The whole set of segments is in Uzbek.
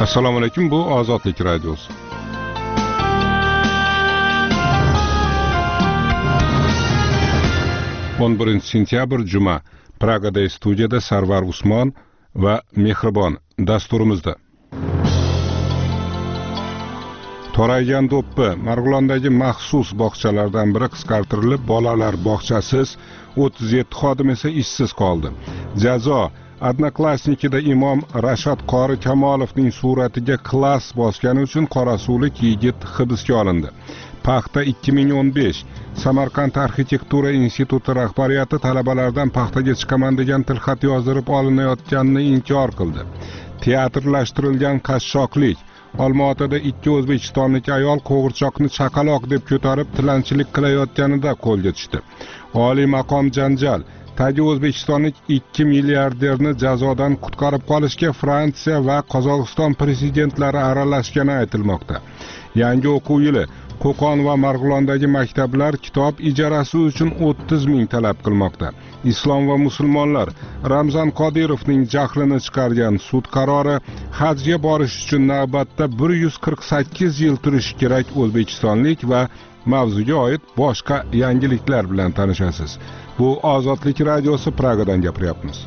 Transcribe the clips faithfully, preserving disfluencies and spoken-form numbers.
Assalomu alaykum, bu Ozodlik radiosi. o'n birinchi sentyabr juma. Pragada studiyada Sarvar Usmon va Mehribon dasturimizda. Toraygan do'ppi Marg'ilondagi maxsus bog'chalardan biri qisqartirilib, bolalar bog'chasiz, o'ttiz yetti xodim esa ishsiz qoldi. Jazo Odnoklassnikida imom Rashad Qori Kamolovning suratiga klass bosgani uchun qorasulik yigit hibsga olindi. Paxta ikki ming o'n besh Samarqand arxitektura instituti rahbariyati talabalardan paxtaga chiqaman degan tilxat yozdirib olinayotganini inkor qildi. Teatrlashtirilgan qashshoqlik. Olmaotada ikki o'zbekistonlik ayol qo'g'irchoqni chaqaloq deb ko'tarib tilanchilik qilayotganida qo'lga tushdi. Oliy maqom janjal. Tagi o'zbekistonlik ikki milliarderni jazodan qutqarib qolishga Fransiya va Qozog'iston prezidentlari aralashgani aytilmoqda. Yangi o'quv yili Qo'qon va Marg'ilondagi maktablar kitob ijarasi uchun o'ttiz ming talab qilmoqda. Islom va musulmonlar Ramzan Qodirovning jahlini chiqargan sud qarori hajga borish uchun navbatda bir yuz qirq sakkiz yil turishi kerak o'zbekistonlik va mavzuga oid boshqa yangiliklar bilan tanishasiz. Bu Ozodlik radiosi, Pragadan gapiryapmiz.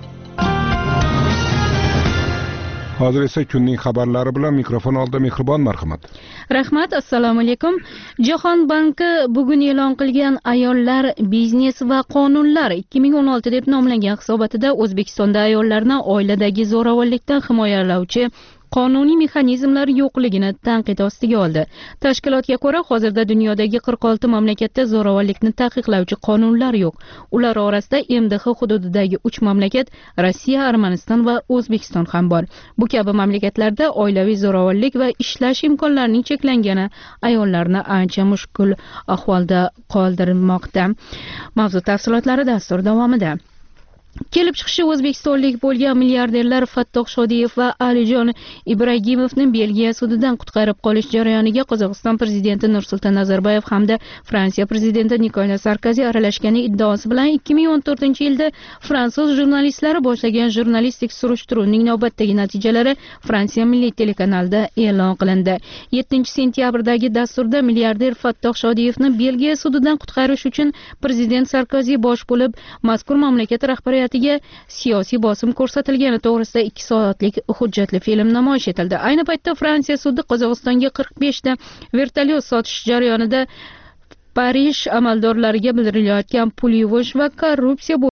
Hozir esa kunning xabarlari bilan mikrofon oldida Mehribon, marhamat. Rahmat, assalomu alaykum. Jahon banki bugun e'lon qilgan ayollar, biznes va qonunlar ikki ming o'n olti deb nomlangan hisobotida O'zbekistonda ayollarni oiladagi zo'ravonlikdan himoyalovchi qonuniy mexanizmlar yo'qligini tanqid ostiga oldi. Tashkilotga ko'ra, hozirda dunyodagi qirq olti mamlakatda zo'ravonlikni taqiqlovchi qonunlar yo'q. Ular orasida M D H hududidagi uch mamlakat Rossiya, Armaniston va O'zbekiston ham bor. Bu kabi mamlakatlarda oilaviy zo'ravonlik va ishlash imkonlarining cheklangani ayollarni ancha mushkul ahvolda qoldirmoqda. Mavzu tafsilotlari dastur davomida. Kelib chiqishi o'zbekistonlik bo'lgan milliarderlar Fattoh Shodiyev va Alijon Ibragimovni Belgiya sudidan qutqarib qolish jarayoniga Qozog'iston prezidenti Nursulton Nazarboyev hamda Fransiya prezidenti Nikolas Sarkozy aralashgani iddaosi bilan ikki ming o'n to'rtinchi yilda fransuz jurnalistlari boshlagan jurnalistik surishtiruvning navbatdagi natijalari Fransiya milliy telekanalida e'lon qilindi. yettinchi sentyabrdagi dasturda milliarder Fattoh Shodiyevni Belgiya sudidan qutqarish uchun prezident Sarkozy bosh bo'lib, mazkur mamlakat rahbariyati siyosiy bosim ko'rsatilgani to'g'risida ikki soatlik hujjatli film namoyish etildi. Ayni paytda Fransiya sudi Qozog'istonga qirq beshta vertolyot sotish jarayonida Parij amaldorlariga bildirilayotgan pul yuvish va korrupsiya